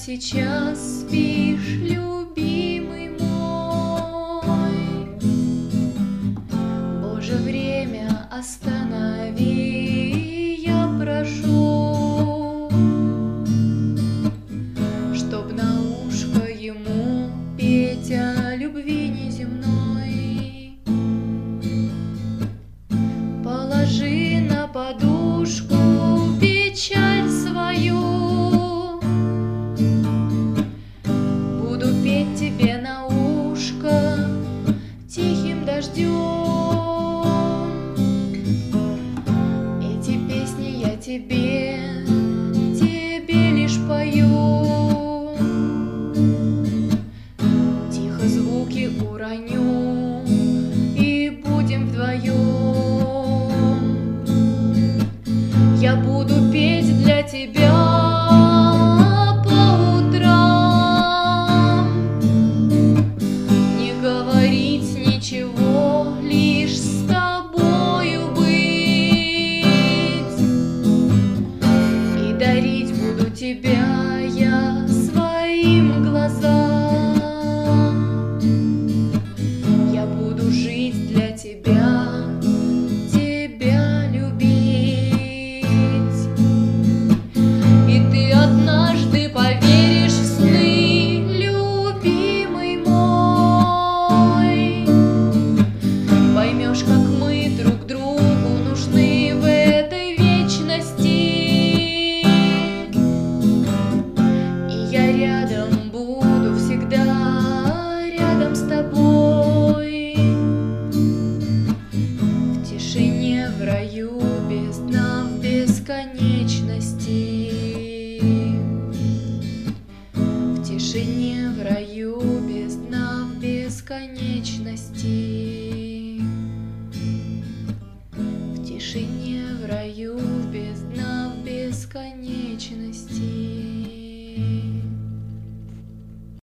сейчас спишь, любимый мой? Боже, время останови, я прошу, чтоб на ушко ему петь о любви неземной. Положи на подушку печаль свою, буду петь тебе на ушко тихим дождем. Эти песни я тебе лишь пою, тихо звуки уроню и будем вдвоем. Я буду петь для тебя по утрам, не говорить ничего, лишь с тобою быть. И дарить буду тебя я своим глазам. Я буду жить для тебя, однажды поверишь в сны, любимый мой. Поймешь, как мы друг другу нужны в этой вечности. И я рядом буду всегда, рядом с тобой. В тишине, в раю, без дна, в бесконечности. В тишине, в раю, без дна, в бесконечности. В тишине, в раю, без дна, в бесконечности.